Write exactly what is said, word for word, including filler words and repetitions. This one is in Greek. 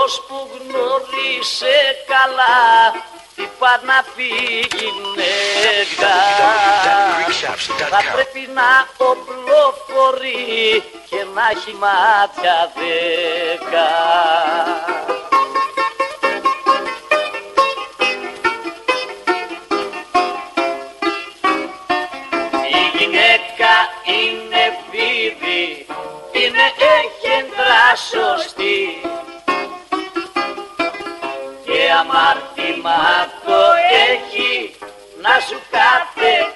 αυτός που γνώρισε καλά τι πάει να πει γυναίκα. Θα πρέπει να οπλοφορεί και να έχει μάτια δέκα. Η γυναίκα είναι φίδι, είναι έχεντρα σωστή και αμάρτημα το έχει να σου κάθε